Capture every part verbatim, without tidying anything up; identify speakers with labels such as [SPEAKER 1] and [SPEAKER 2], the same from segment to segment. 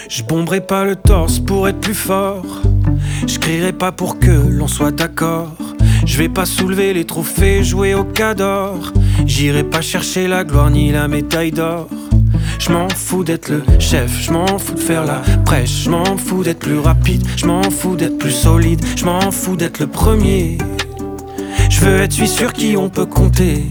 [SPEAKER 1] Je bomberai pas le torse pour être plus fort. Je crierai pas pour que l'on soit d'accord. Je vais pas soulever les trophées, jouer au cador. J'irai pas chercher la gloire ni la médaille d'or. Je m'en fous d'être le chef, je m'en fous de faire la prêche. Je m'en fous d'être plus rapide, je m'en fous d'être plus solide. Je m'en fous d'être le premier. Je veux être celui sur qui on peut compter.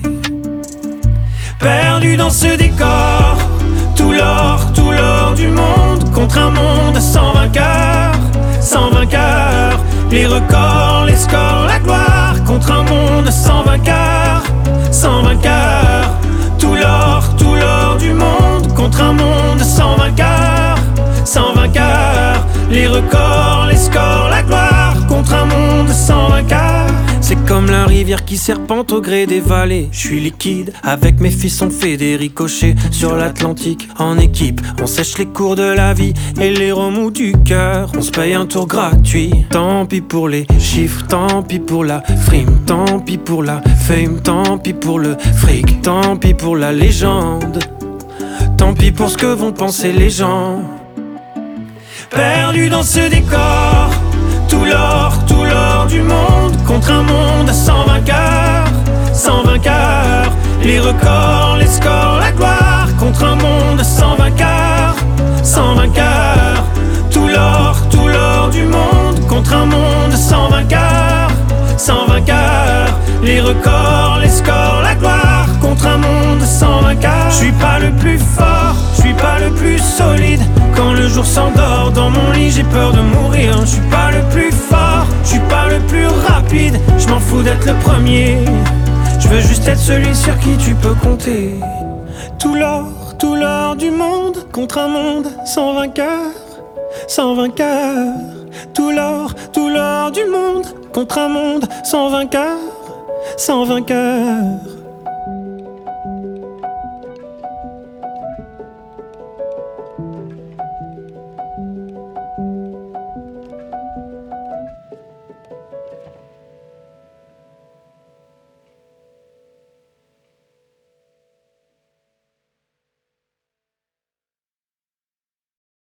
[SPEAKER 1] Perdu dans ce décor, tout l'or, tout l'or du monde contre un monde sans vainqueur, sans vainqueur. Les records, les scores, la gloire contre un monde sans vainqueur, sans vainqueur. Tout l'or, tout l'or du monde contre un monde sans vainqueur, sans vainqueur. Les records, les scores, la gloire contre un monde sans vainqueur. C'est comme la rivière qui serpente au gré des vallées. Je suis liquide, avec mes fils on fait des ricochets. Sur l'Atlantique, en équipe, on sèche les cours de la vie et les remous du cœur. On se paye un tour gratuit. Tant pis pour les chiffres, tant pis pour la frime, tant pis pour la fame, tant pis pour le fric, tant pis pour la légende, tant pis pour ce que vont penser les gens. Perdu dans ce décor, tout l'or, tout l'or du monde contre un monde sans vainqueur, sans vainqueur. Les records, les scores, la gloire contre un monde sans vainqueur, sans vainqueur. Tout l'or, tout l'or du monde contre un monde sans vainqueur, sans vainqueur. Les records, les scores, la gloire contre un monde sans vainqueur. Je suis pas le plus fort, je suis pas le plus solide. Quand le jour s'endort dans mon lit, j'ai peur de mourir. Je suis pas le plus fort, je suis pas le plus rapide. Je m'en fous d'être le premier. Je veux juste être celui sur qui tu peux compter. Tout l'or, tout l'or du monde contre un monde sans vainqueur, sans vainqueur. Tout l'or, tout l'or du monde contre un monde sans vainqueur, sans vainqueur.